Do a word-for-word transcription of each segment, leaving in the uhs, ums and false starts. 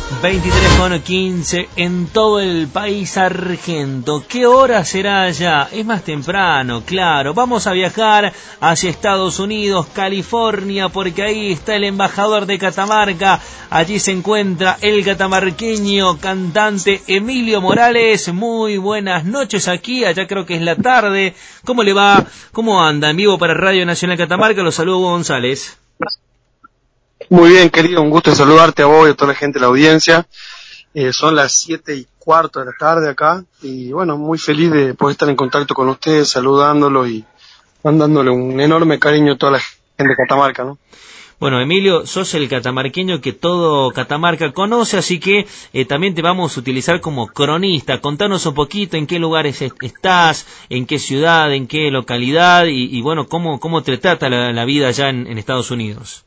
veintitrés con quince en todo el país argento. ¿Qué hora será allá? Es más temprano, claro. Vamos a viajar hacia Estados Unidos, California, porque ahí está el embajador de Catamarca. Allí se encuentra el catamarqueño cantante Emilio Morales. Muy buenas noches aquí, allá creo que es la tarde. ¿Cómo le va? ¿Cómo anda? En vivo para Radio Nacional Catamarca, los saludo Hugo González. Muy bien, querido, un gusto saludarte a vos y a toda la gente de la audiencia. Eh, son las siete y cuarto de la tarde acá y bueno, muy feliz de poder estar en contacto con ustedes, saludándolo y mandándole un enorme cariño a toda la gente de Catamarca, ¿no? Bueno, Emilio, sos el catamarqueño que todo Catamarca conoce, así que eh, también te vamos a utilizar como cronista. Contanos un poquito en qué lugares est- estás, en qué ciudad, en qué localidad y, y bueno, cómo, cómo te trata la, la vida allá en, en Estados Unidos.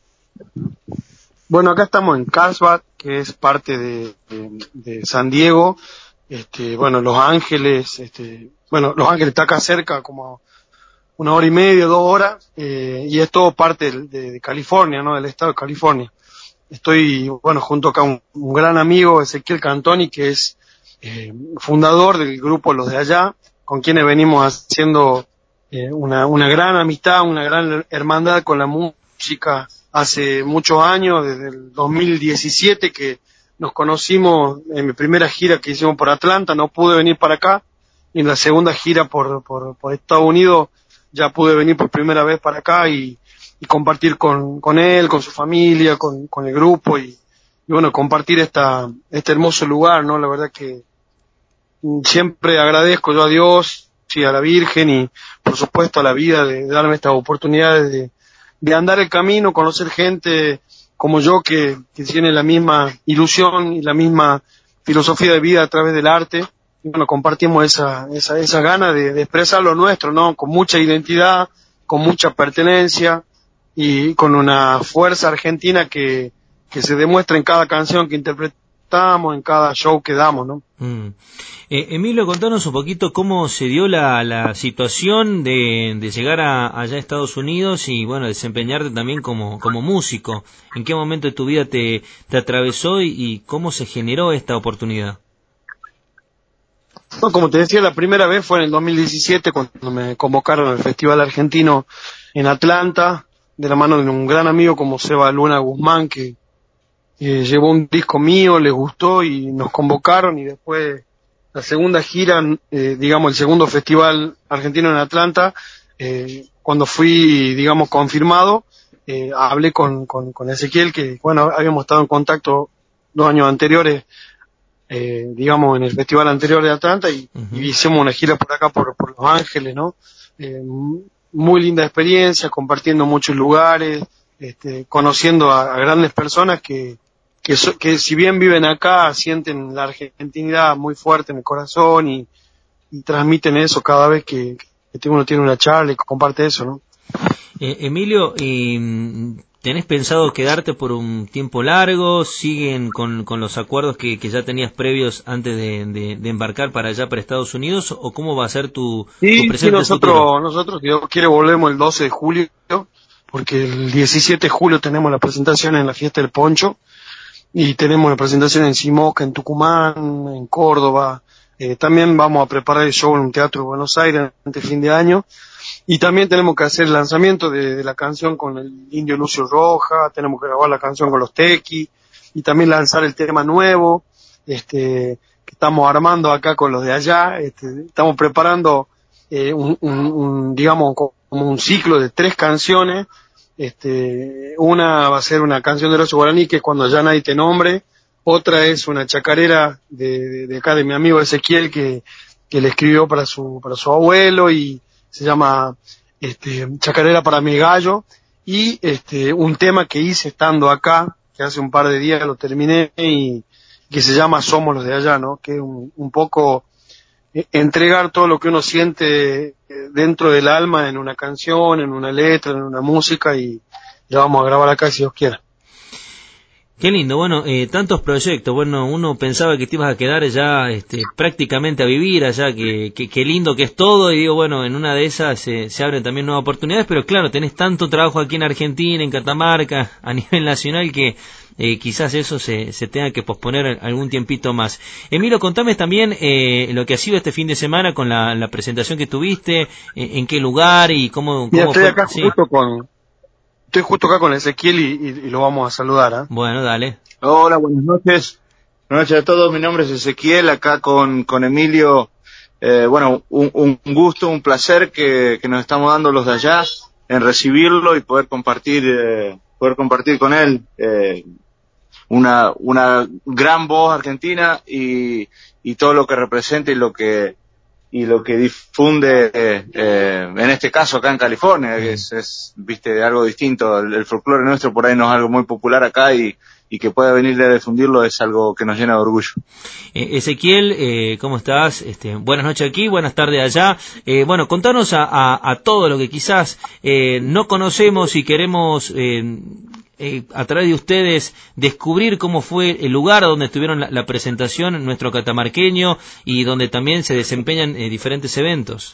Bueno, acá estamos en Carlsbad, que es parte de, de, de San Diego. Este, bueno, Los Ángeles, este, bueno, Los Ángeles está acá cerca, como una hora y media, dos horas, eh, y es todo parte de, de, de California, ¿no? Del estado de California. Estoy, bueno, junto acá un, un gran amigo, Ezequiel Cantoni, que es eh, fundador del grupo Los de Allá, con quienes venimos haciendo eh, una, una gran amistad, una gran hermandad con la música hace muchos años, desde el dos mil diecisiete que nos conocimos en mi primera gira que hicimos por Atlanta. No pude venir para acá, y en la segunda gira por, por, por Estados Unidos ya pude venir por primera vez para acá y, y compartir con, con él, con su familia, con, con el grupo y, y bueno, compartir esta, este hermoso lugar, ¿no? La verdad que siempre agradezco yo a Dios y a la Virgen y por supuesto a la vida de, de darme estas oportunidades de de andar el camino, conocer gente como yo que, que tiene la misma ilusión y la misma filosofía de vida a través del arte. Y bueno, compartimos esa, esa, esa gana de, de expresar lo nuestro, ¿no? Con mucha identidad, con mucha pertenencia y con una fuerza argentina que, que se demuestra en cada canción que interpretamos, en cada show que damos, ¿no? Mm. Eh, Emilio, contanos un poquito cómo se dio la, la situación de, de llegar a, allá a Estados Unidos y, bueno, desempeñarte también como, como músico. ¿En qué momento de tu vida te, te atravesó y, y cómo se generó esta oportunidad? Bueno, como te decía, la primera vez fue en el dos mil diecisiete cuando me convocaron al Festival Argentino en Atlanta, de la mano de un gran amigo como Seba Luna Guzmán, que eh, llevó un disco mío, le gustó y nos convocaron, y después la segunda gira, eh, digamos el segundo Festival Argentino en Atlanta, eh, cuando fui, digamos, confirmado, eh, hablé con, con, con Ezequiel, que bueno, habíamos estado en contacto dos años anteriores, eh, digamos en el festival anterior de Atlanta y, uh-huh. y hicimos una gira por acá por, por Los Ángeles, ¿no? Eh, muy linda experiencia, compartiendo muchos lugares, este, conociendo a, a grandes personas que Que, so, que si bien viven acá, sienten la argentinidad muy fuerte en el corazón y, y transmiten eso cada vez que, que uno tiene una charla y comparte eso, ¿no? Eh, Emilio, ¿y tenés pensado quedarte por un tiempo largo? ¿Siguen con, con los acuerdos que, que ya tenías previos antes de, de, de embarcar para allá, para Estados Unidos? ¿O cómo va a ser tu, sí, tu presente sí, nosotros, futuro? nosotros, Dios quiere, volvemos el doce de julio, porque el diecisiete de julio tenemos la presentación en la Fiesta del Poncho. Y tenemos la presentación en Simoca, en Tucumán, en Córdoba. Eh, también vamos a preparar el show en un teatro de Buenos Aires antes de fin de año. Y también tenemos que hacer el lanzamiento de, de la canción con el Indio Lucio Roja, tenemos que grabar la canción con los Tequis, y también lanzar el tema nuevo, este, que estamos armando acá con los de allá. Este, estamos preparando, eh, un, un, un, digamos, como un ciclo de tres canciones. Este, una va a ser una canción de los guaraní, que es Cuando ya nadie te nombre. Otra es una chacarera de, de, de acá de mi amigo Ezequiel, que, que le escribió para su, para su abuelo, y se llama, este, Chacarera para mi gallo. Y, este, un tema que hice estando acá, que hace un par de días lo terminé, y que se llama Somos los de allá, ¿no? Que es un, un poco entregar todo lo que uno siente dentro del alma en una canción, en una letra, en una música, y la vamos a grabar acá si Dios quiera. Qué lindo, bueno, eh, tantos proyectos. Bueno, uno pensaba que te ibas a quedar ya este, prácticamente a vivir allá, que, que, que lindo que es todo, y digo, bueno, en una de esas se, se abren también nuevas oportunidades, pero claro, tenés tanto trabajo aquí en Argentina, en Catamarca, a nivel nacional, que eh, quizás eso se, se tenga que posponer algún tiempito más. Emilio, contame también eh, lo que ha sido este fin de semana con la, la presentación que tuviste, eh, en qué lugar y cómo, Mira, cómo estoy fue. acá Sí. justo con, estoy justo acá con Ezequiel y, y, y lo vamos a saludar, ¿eh? Bueno, dale. Hola, buenas noches. Buenas noches a todos. Mi nombre es Ezequiel, acá con, con Emilio. Eh, bueno, un, un gusto, un placer que, que nos estamos dando los de allá en recibirlo y poder compartir, eh, poder compartir con él eh, una, una gran voz argentina y, y todo lo que representa y lo que y lo que difunde eh, eh, en este caso acá en California, que es, es viste algo distinto. El, el folclore nuestro por ahí no es algo muy popular acá y, y que pueda venir a difundirlo es algo que nos llena de orgullo. Eh, Ezequiel, eh, ¿cómo estás? Este, buenas noches aquí, buenas tardes allá. Eh, bueno, contanos a, a, a todo lo que quizás eh, no conocemos y queremos eh, eh, a través de ustedes descubrir cómo fue el lugar donde estuvieron la, la presentación, nuestro catamarqueño, y donde también se desempeñan eh, diferentes eventos.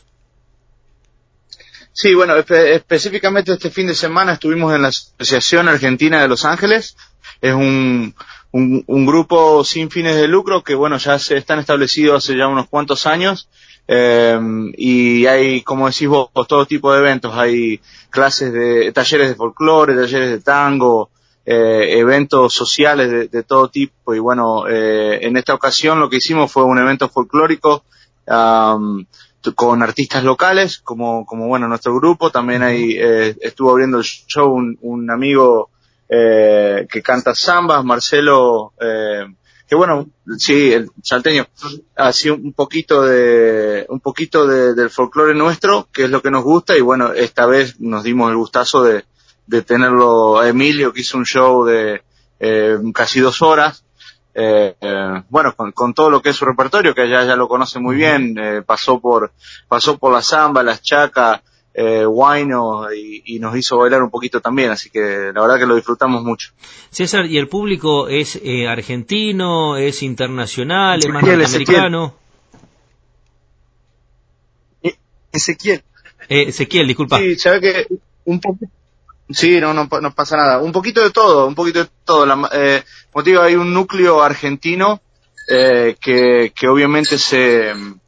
Sí, bueno, espe- específicamente este fin de semana estuvimos en la Asociación Argentina de Los Ángeles. Es un, un, un grupo sin fines de lucro que, bueno, ya se están establecidos hace ya unos cuantos años. Eh, y hay, como decís vos, todo tipo de eventos. Hay clases de, talleres de folclore, talleres de tango, eh, eventos sociales de, de todo tipo. Y bueno, eh, en esta ocasión lo que hicimos fue un evento folclórico, um, con artistas locales, como, como bueno, nuestro grupo. También hay, eh, estuvo abriendo el show un, un amigo, eh, que canta zambas, Marcelo, eh, que bueno, sí, el salteño, así un poquito de, un poquito de, del folclore nuestro, que es lo que nos gusta, y bueno, esta vez nos dimos el gustazo de, de tenerlo a Emilio, que hizo un show de, eh, casi dos horas, eh, eh, bueno, con, con todo lo que es su repertorio, que allá ya lo conoce muy bien, eh, pasó por, pasó por la samba, las chacas, eh, guayno, y, y nos hizo bailar un poquito también, así que la verdad que lo disfrutamos mucho. César, ¿y el público es eh, argentino, es internacional, es más Ezequiel, Ezequiel. norteamericano? E- Ezequiel. Eh, Ezequiel, disculpa. Sí, sabe que un poquito, sí, no, no, no pasa nada, un poquito de todo, un poquito de todo. La, eh, como te digo, hay un núcleo argentino, eh, que, que obviamente se,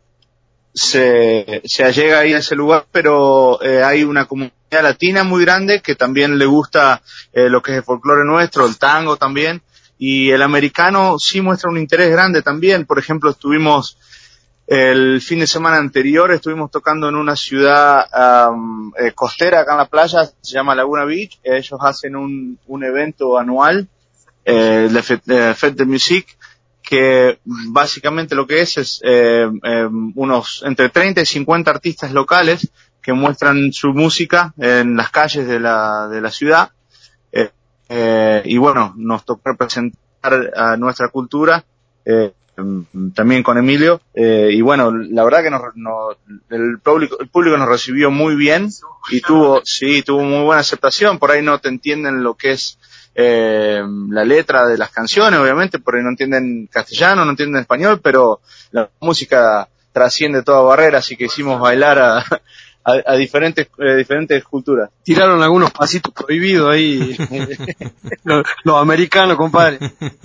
se, se allega ahí a ese lugar, pero eh, hay una comunidad latina muy grande que también le gusta eh, lo que es el folclore nuestro, el tango también, y el americano sí muestra un interés grande también. Por ejemplo, estuvimos el fin de semana anterior, estuvimos tocando en una ciudad um, eh, costera acá en la playa, se llama Laguna Beach. Ellos hacen un, un evento anual, eh, la Fête eh, Fête de Musique, que básicamente lo que es es eh, eh, unos entre treinta y cincuenta artistas locales que muestran su música en las calles de la, de la ciudad. Eh, eh, y bueno, nos tocó representar a nuestra cultura, eh, también con Emilio, eh, y bueno, la verdad que nos, nos, el público, el público nos recibió muy bien y tuvo, sí, tuvo muy buena aceptación. Por ahí no te entienden lo que es eh, la letra de las canciones, obviamente, por ahí no entienden castellano, no entienden español, pero la música trasciende toda barrera, así que hicimos bailar a, a, a diferentes, eh, diferentes culturas. Tiraron algunos pasitos prohibidos ahí, los, los americanos, compadre.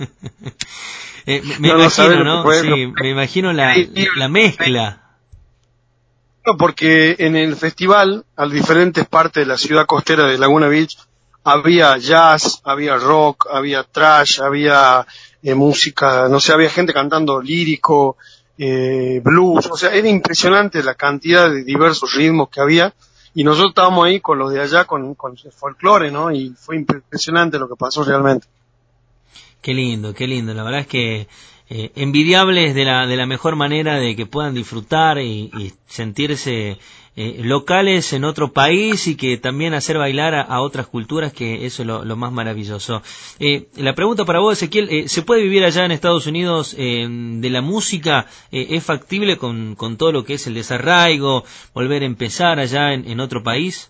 Eh, me, No, me no sabés imagino, lo que ¿no? fue, Sí, lo- me imagino la, la mezcla. No, porque en el festival, a diferentes partes de la ciudad costera de Laguna Beach, había jazz, había rock, había trash, había eh, música, no sé, había gente cantando lírico, eh, blues, o sea, era impresionante la cantidad de diversos ritmos que había, y nosotros estábamos ahí con los de allá, con, con el folclore, ¿no? Y fue impresionante lo que pasó realmente. Qué lindo, qué lindo. La verdad es que eh, envidiables de la de la mejor manera de que puedan disfrutar y, y sentirse eh, locales en otro país y que también hacer bailar a, a otras culturas, que eso es lo, lo más maravilloso. Eh, la pregunta para vos, Ezequiel, eh, ¿se puede vivir allá en Estados Unidos eh, de la música? Eh, ¿Es factible con, con todo lo que es el desarraigo, volver a empezar allá en, en otro país?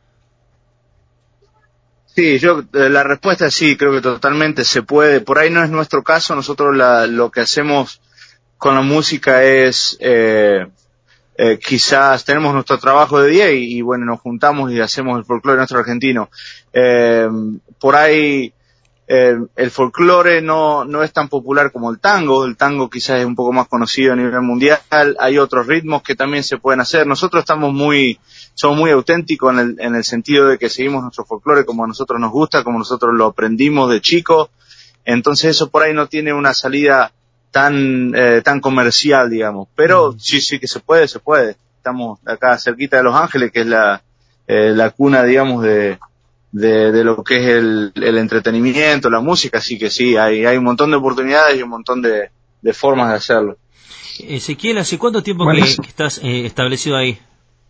Sí, yo, eh, la respuesta es sí, creo que totalmente se puede. Por ahí no es nuestro caso. Nosotros la, lo que hacemos con la música es, eh, eh, quizás tenemos nuestro trabajo de día y, y bueno, nos juntamos y hacemos el folclore nuestro argentino. Eh, por ahí eh, el folclore no, no es tan popular como el tango. El tango quizás es un poco más conocido a nivel mundial. Hay otros ritmos que también se pueden hacer. Nosotros estamos muy, somos muy auténticos en el, en el sentido de que seguimos nuestro folclore como a nosotros nos gusta, como nosotros lo aprendimos de chicos. Entonces eso por ahí no tiene una salida tan, eh, tan comercial, digamos. Pero mm. sí, sí que se puede, se puede. Estamos acá cerquita de Los Ángeles, que es la, eh, la cuna, digamos, de, de, de lo que es el, el entretenimiento, la música, así que sí, hay, hay un montón de oportunidades y un montón de, de formas de hacerlo. Ezequiel, ¿hace cuánto tiempo bueno, que, que estás eh, establecido ahí?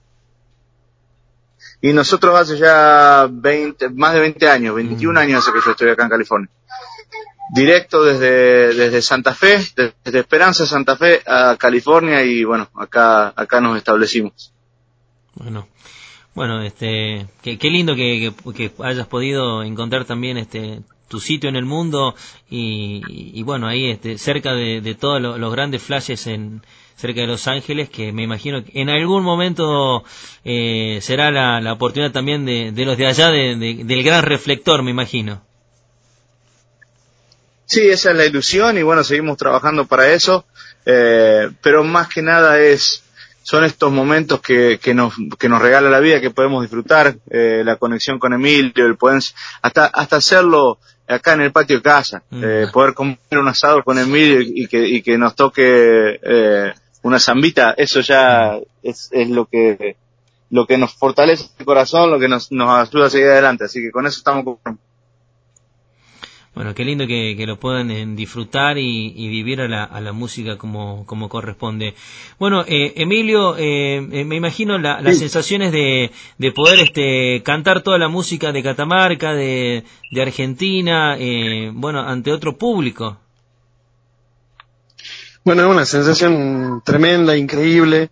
Y nosotros hace ya veinte, más de veinte años, veintiún mm. años hace que yo estoy acá en California. Directo desde, desde Santa Fe, desde Esperanza, Santa Fe, a California, y bueno, acá, acá nos establecimos. Bueno, bueno, este, qué, qué lindo que, que, que hayas podido encontrar también este tu sitio en el mundo y, y, y bueno, ahí este, cerca de, de todos lo, los grandes flashes en cerca de Los Ángeles, que me imagino que en algún momento eh, será la, la oportunidad también de, de los de allá, de, de, del gran reflector, me imagino. Sí, esa es la ilusión y bueno, seguimos trabajando para eso, eh, pero más que nada es, son estos momentos que, que nos, que nos regala la vida, que podemos disfrutar, eh, la conexión con Emilio, el poder, hasta, hasta hacerlo acá en el patio de casa, mm. eh, poder comer un asado con Emilio y, y que, y que nos toque, eh, una zambita, eso ya es, es lo que, lo que nos fortalece el corazón, lo que nos, nos ayuda a seguir adelante, así que con eso estamos con... Bueno, qué lindo que, que lo puedan eh, disfrutar y, y vivir a la, a la música como, como corresponde. Bueno, eh, Emilio, eh, eh, me imagino la, las sí. sensaciones de, de poder este, cantar toda la música de Catamarca, de, de Argentina, eh, bueno, ante otro público. Bueno, es una sensación tremenda, increíble.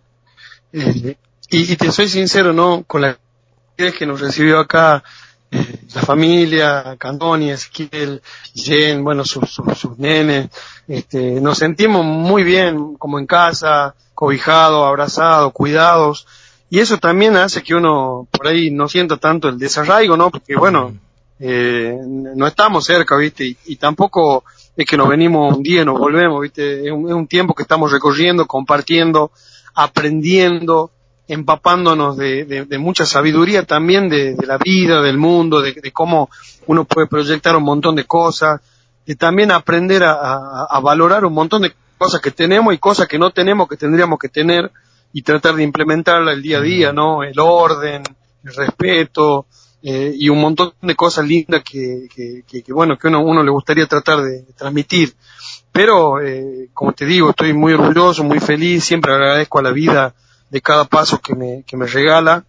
Eh, y, y te soy sincero, ¿no? Con la que nos recibió acá, Eh, la familia, Candoni, Ezequiel, Jen, bueno, sus, sus, sus nenes, este, nos sentimos muy bien, como en casa, cobijados, abrazados, cuidados, y eso también hace que uno por ahí no sienta tanto el desarraigo, ¿no? Porque bueno, eh, no estamos cerca, ¿viste? Y, y tampoco es que nos venimos un día y nos volvemos, ¿viste? Es un, es un tiempo que estamos recorriendo, compartiendo, aprendiendo, empapándonos de, de, de mucha sabiduría también de, de la vida, del mundo, de, de cómo uno puede proyectar un montón de cosas, de también aprender a, a, a valorar un montón de cosas que tenemos y cosas que no tenemos, que tendríamos que tener, y tratar de implementarla el día a día, ¿no? El orden, el respeto, eh, y un montón de cosas lindas que, que, que, que bueno, que uno, uno le gustaría tratar de, de transmitir. Pero, eh, como te digo, estoy muy orgulloso, muy feliz, siempre agradezco a la vida de cada paso que me, que me regala,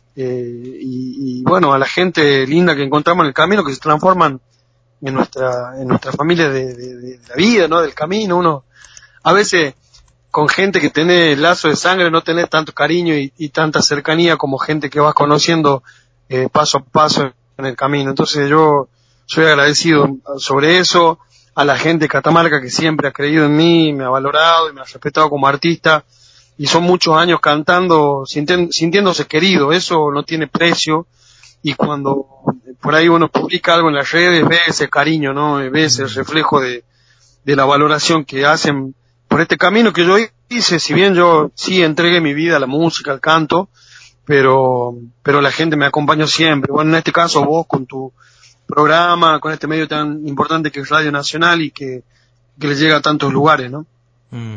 eh, y, y bueno, a la gente linda que encontramos en el camino, que se transforman en nuestra, en nuestra familia de, de, de la vida, ¿no? Del camino. Uno, a veces, con gente que tiene lazo de sangre, no tenés tanto cariño y, y tanta cercanía como gente que vas conociendo, eh, paso a paso en el camino. Entonces yo soy agradecido sobre eso, a la gente de Catamarca que siempre ha creído en mí, me ha valorado y me ha respetado como artista. Y son muchos años cantando, sintiéndose querido, eso no tiene precio, y cuando por ahí uno publica algo en las redes, ve ese cariño, ¿no? Ve ese reflejo de, de la valoración que hacen por este camino que yo hice, si bien yo sí entregué mi vida a la música, al canto, pero, pero la gente me acompañó siempre. Bueno, en este caso vos con tu programa, con este medio tan importante que es Radio Nacional y que, que le llega a tantos lugares, ¿no? Mm.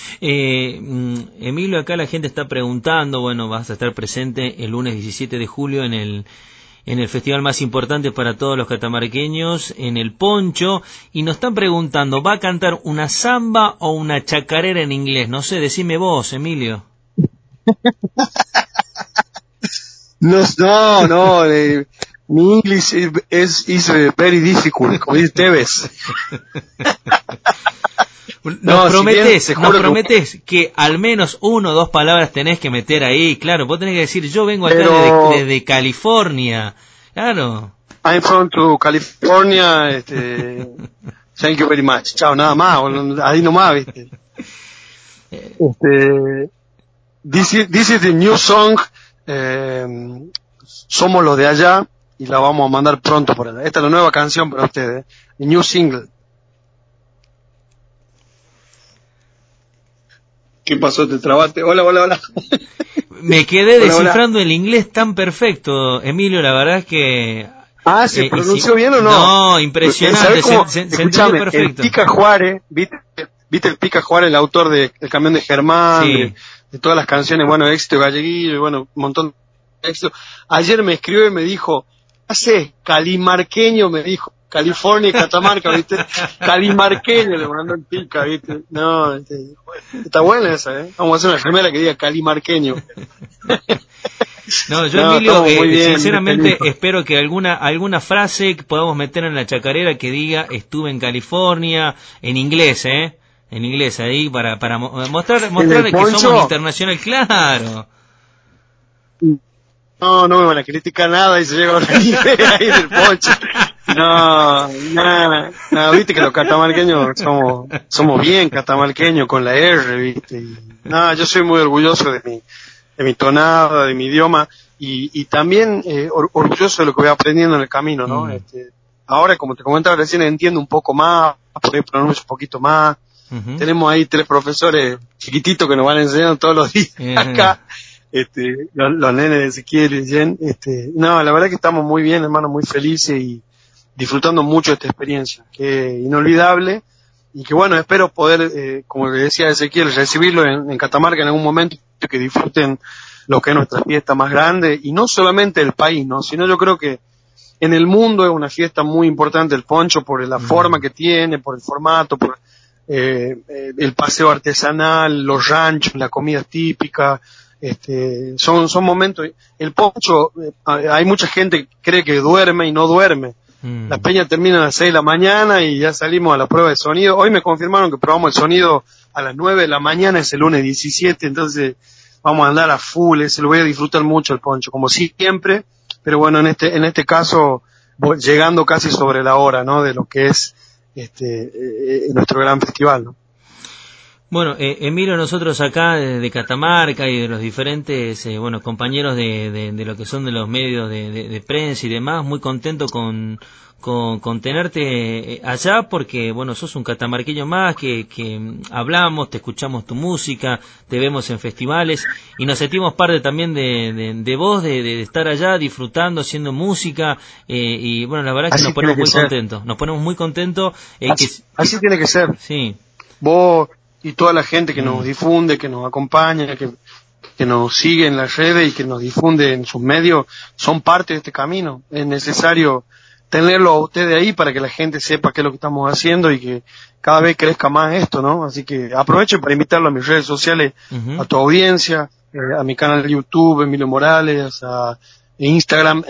Eh, Emilio, acá la gente está preguntando, bueno, vas a estar presente el lunes diecisiete de julio en el en el festival más importante para todos los catamarqueños, en el Poncho, y nos están preguntando, ¿va a cantar una samba o una chacarera en inglés? No sé, decime vos, Emilio. No, no, no, eh, mi inglés es is very difficult, como dice Tevez. Nos no, prometés, si bien, nos prometés que... que al menos uno o dos palabras tenés que meter ahí, claro, vos tenés que decir, yo vengo acá Pero... desde, desde California, claro. I'm from to California, este, thank you very much, chao, nada más, ahí nomás, viste. Este, this is, this is the new song, eh, somos los de allá, y la vamos a mandar pronto por allá. Esta es la nueva canción para ustedes. mi new single. ¿Qué pasó? ¿Te trabaste? Hola, hola, hola. Me quedé hola, descifrando hola. el inglés tan perfecto, Emilio, la verdad es que... Ah, ¿se eh, pronunció si... bien o no? No, impresionante, ¿Sabés cómo? se, se, se Escuchame, entendió perfecto. el Pica Juárez, ¿viste? ¿Viste el Pica Juárez, el autor de El Camión de Germán, Sí. de, de todas las canciones, bueno, éxito galleguillo, y bueno, un montón de éxito? Ayer me escribió y me dijo, hace calimarqueño, me dijo, California y Catamarca, ¿viste? Calimarqueño le mandó el Pica, ¿viste? No, este, está buena esa, ¿eh? Vamos a hacer una remera que diga calimarqueño. No, yo, No, Emilio, eh, bien, sinceramente espero que alguna alguna frase que podamos meter en la chacarera que diga estuve en California, en inglés, ¿eh? En inglés, ahí, para para mostrar mostrarle que somos internacional, claro. No, no me van a criticar nada y se llega a la idea ahí del poncho. No, nada, no, viste que los catamarqueños somos, somos bien catamarqueños con la R, viste. Y, no, yo soy muy orgulloso de mi, de mi tonada, de mi idioma y, y también eh, or, orgulloso de lo que voy aprendiendo en el camino, ¿no? Mm. Este, ahora, como te comentaba recién, entiendo un poco más, por ahí pronuncio un poquito más. Uh-huh. Tenemos ahí tres profesores chiquititos que nos van enseñando todos los días uh-huh. acá. Este, los, los nenes de Ezequiel y Jen, este, no, la verdad que estamos muy bien, hermano, muy felices y disfrutando mucho de esta experiencia, que es inolvidable y que bueno, espero poder, eh, como le decía Ezequiel, recibirlo en, en Catamarca en algún momento, que disfruten lo que es nuestra fiesta más grande y no solamente el país, ¿no? Sino yo creo que en el mundo es una fiesta muy importante el poncho por la mm. forma que tiene, por el formato, por eh, el paseo artesanal, los ranchos, la comida típica. Este, son, son momentos, el poncho, eh, hay mucha gente que cree que duerme y no duerme. Mm. La peña termina a las seis de la mañana y ya salimos a la prueba de sonido. Hoy me confirmaron que probamos el sonido a las nueve de la mañana, es el lunes diecisiete, entonces vamos a andar a full, se lo voy a disfrutar mucho el poncho, como siempre, pero bueno, en este, en este caso, llegando casi sobre la hora, ¿no? De lo que es, este, eh, nuestro gran festival, ¿no? Bueno, eh, Emilio, nosotros acá de, de Catamarca y de los diferentes, eh, bueno, compañeros de, de, de lo que son de los medios de, de, de prensa y demás, muy contento con, con, con tenerte allá porque, bueno, sos un catamarqueño más que, que hablamos, te escuchamos tu música, te vemos en festivales y nos sentimos parte también de, de, de vos, de, de estar allá disfrutando, haciendo música eh, y, bueno, la verdad es que así nos ponemos que muy ser. contentos, nos ponemos muy contentos. Eh, así, que, así tiene que ser. Sí. Vos y toda la gente que mm. nos difunde, que nos acompaña, que, que nos sigue en las redes y que nos difunde en sus medios, son parte de este camino. Es necesario tenerlo a ustedes ahí para que la gente sepa qué es lo que estamos haciendo y que cada vez crezca más esto, ¿no? Así que aprovecho para invitarlo a mis redes sociales, uh-huh. a tu audiencia, eh, a mi canal de YouTube, Emilio Morales, a Instagram,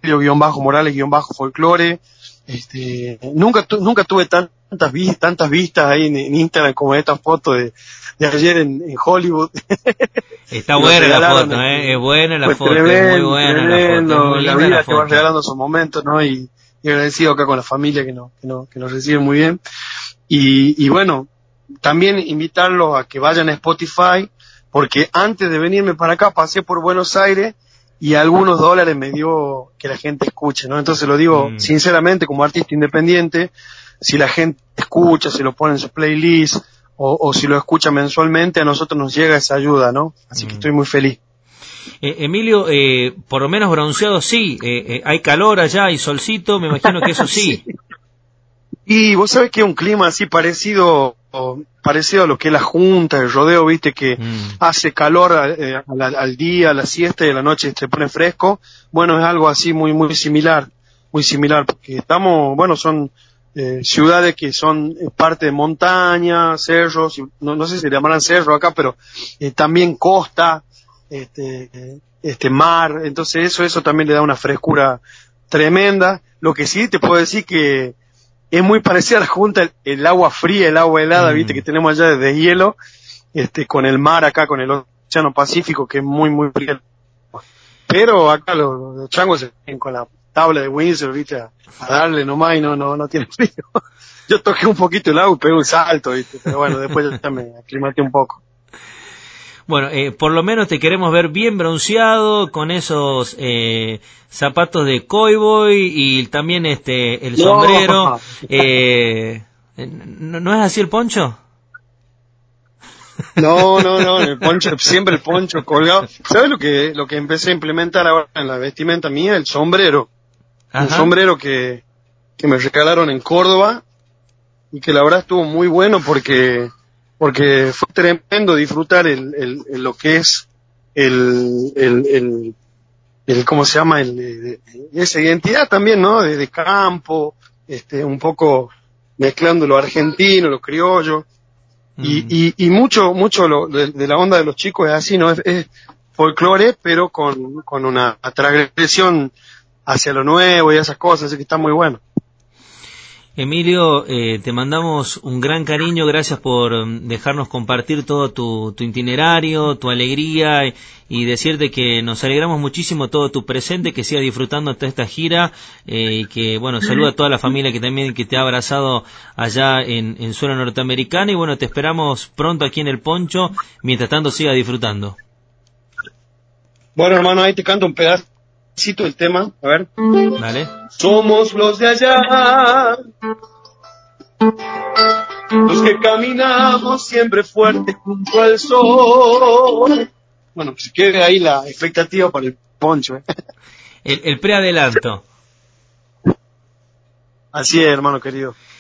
Emilio-Morales-Folklore. Este, nunca, tu, nunca tuve tan tantas vistas, tantas vistas ahí en, en Instagram como esta foto de, de ayer en, en Hollywood. Está buena la foto, eh, es buena la foto, tremendo, es muy buena tremendo, la foto, es muy la linda vida la que va regalando esos momentos, ¿no? Y, y agradecido acá con la familia que nos, que nos, que nos recibe muy bien. Y, y bueno, también invitarlos a que vayan a Spotify, porque antes de venirme para acá pasé por Buenos Aires y algunos dólares me dio que la gente escuche, ¿no? Entonces lo digo mm. sinceramente como artista independiente, si la gente escucha, si lo pone en su playlist o, o si lo escucha mensualmente, a nosotros nos llega esa ayuda, ¿no? Así mm. que estoy muy feliz. Eh, Emilio, eh, por lo menos bronceado sí, eh, eh, hay calor allá, hay solcito, me imagino que eso sí. sí. Y vos sabés que es un clima así parecido parecido a lo que es la junta, el rodeo, viste, que mm. hace calor eh, al, al día, a la siesta y a la noche se pone fresco. Bueno, es algo así muy muy similar, muy similar, porque estamos, bueno, son eh, ciudades que son eh, parte de montaña, cerros, no, no sé si se llamarán cerros acá, pero eh, también costa, este, este mar, entonces eso, eso también le da una frescura tremenda. Lo que sí te puedo decir que es muy parecida a la junta, el, el agua fría, el agua helada, mm. viste, que tenemos allá de hielo, este, con el mar acá, con el Océano Pacífico, que es muy, muy frío. Pero acá los, los changos se vienen con la tabla de Windsor, viste, a, a darle nomás y no, no, no tiene frío. Yo toqué un poquito el agua y pegué un salto, viste, pero bueno, después ya me aclimaté un poco. Bueno, eh, por lo menos te queremos ver bien bronceado, con esos eh, zapatos de cowboy y también este el sombrero. No. Eh, ¿no, ¿No es así el poncho? No, no, no, el poncho, siempre el poncho colgado. ¿Sabes lo que, lo que empecé a implementar ahora en la vestimenta mía? El sombrero. Ajá. Un sombrero que, que me regalaron en Córdoba y que la verdad estuvo muy bueno porque, porque fue tremendo disfrutar el, el, el lo que es el, el, el, el ¿cómo se llama? El, el- esa identidad también, ¿no? De, de campo, este, un poco mezclando lo argentino, lo criollo. Y, Mm. y, y mucho, mucho lo, de, de la onda de los chicos es así, ¿no? Es, es folclore, pero con, con una transgresión hacia lo nuevo y esas cosas, así que está muy bueno. Emilio, eh, te mandamos un gran cariño, gracias por mm, dejarnos compartir todo tu, tu itinerario, tu alegría y, y decirte que nos alegramos muchísimo todo tu presente, que sigas disfrutando toda esta gira eh, y que, bueno, saluda a toda la familia que también que te ha abrazado allá en, en suelo norteamericana y bueno, te esperamos pronto aquí en el Poncho, mientras tanto siga disfrutando. Bueno, hermano, ahí te canto un pedacito del tema, a ver. ¿Vale? Somos los de allá, los que caminamos siempre fuerte junto al sol. Bueno, pues quede ahí la expectativa para el poncho, ¿eh? El, el preadelanto. Así es, hermano querido.